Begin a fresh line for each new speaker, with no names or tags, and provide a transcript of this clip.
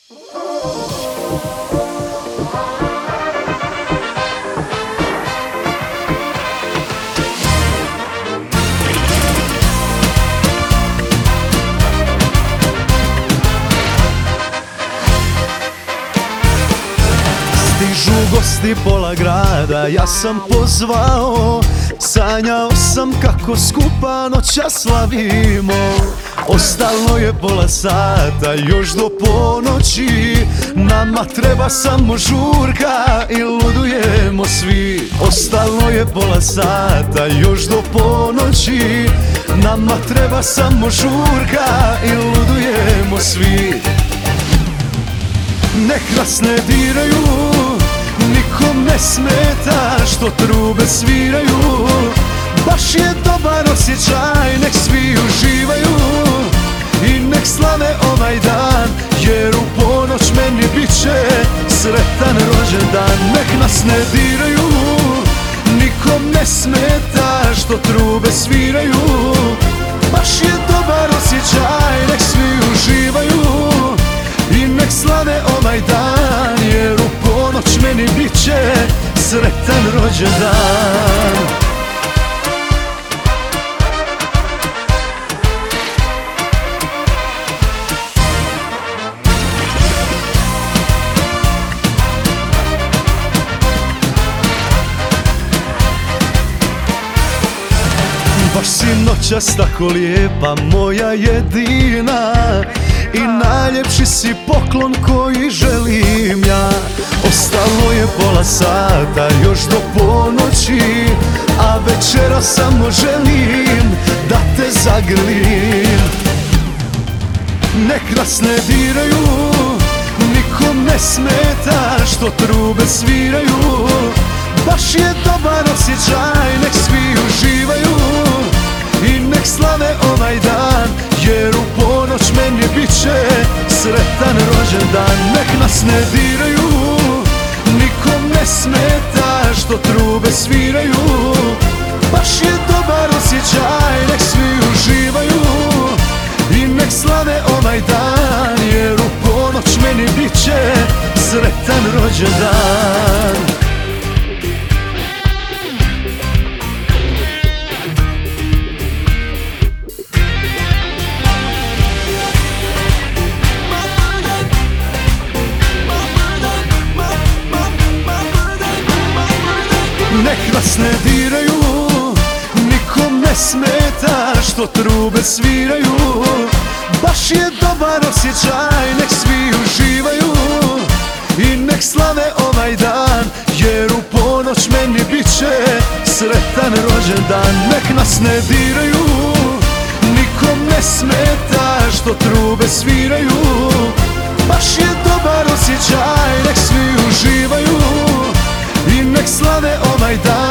Stižu gosti pola grada, ja sam pozvao. Sanjao sam kako skupa noća slavimo. Ostalo je pola sata, još do ponoći. Nama treba samo žurka i ludujemo svi. Ostalo je pola sata, još do ponoći. Nama treba samo žurka i ludujemo svi. Nek nas ne diraju, nikom ne smeta što trube sviraju. Baš je dobar osjećaj, nek svi uživaju i nek slave ovaj dan, jer u ponoć meni bit će sretan rođendan. Nek nas ne diraju, nikom ne smeta što trube sviraju. Baš je dobar osjećaj, nek svi uživaju i nek slave ovaj dan, jer u ponoć meni bit će sretan rođendan. Baš si noćas tako lijepa, moja jedina, i najljepši si poklon koji želim ja. Ostalo je pola sata, još do ponoći, a večera samo želim da te zagrlim. Nek nas ne diraju, nikom ne smeta što trube sviraju. Baš je dobar osjećaj, nek svi uživaju i nek slave ovaj dan, jer u ponoć meni bit će sretan rođendan. Nek nas ne diraju, nikom ne smeta što trube sviraju. Baš je dobar osjećaj, nek svi uživaju i nek slave ovaj dan, jer u ponoć meni bit će sretan rođendan. Nek nas ne diraju, nikom ne smeta što trube sviraju. Baš je dobar osjećaj, nek svi uživaju i nek slave ovaj dan, jer u ponoć meni bit će sretan rođendan. Nek nas ne diraju, nikom ne smeta što trube sviraju. Baš je dobar osjećaj, nek svi uživaju i nek slave ovaj dan,